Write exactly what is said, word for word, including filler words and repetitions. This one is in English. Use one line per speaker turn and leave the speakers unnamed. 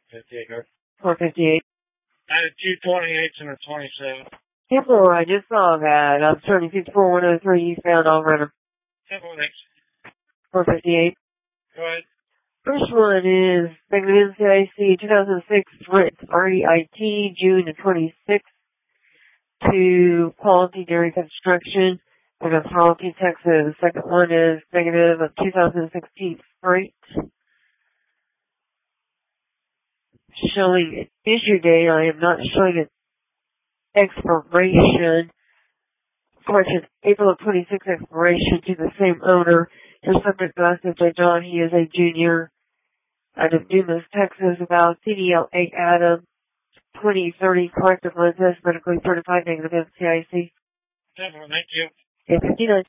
fifty-eight, right?
four fifty-eight.
I had two twenty-eights and a twenty-seven.
Temple, I just saw that. I'm turning fifty-four one oh three eastbound on Renner.
Temple next.
four fifty-eight.
Go ahead.
First one is N C I C two thousand six Ritz R E I T, June the twenty-sixth to Quality Dairy Construction in Appalachian, Texas. The second one is negative of two thousand sixteen Freight. Showing issue date, I am not showing an expiration. Question, April of twenty-sixth expiration to the same owner. Your subject message by John, he is a junior out of Dumas, Texas, about C D L eight Adam, twenty thirty corrective lenses, medically certified negative N C I C.
Thank you.
Yeah, fifty-nine.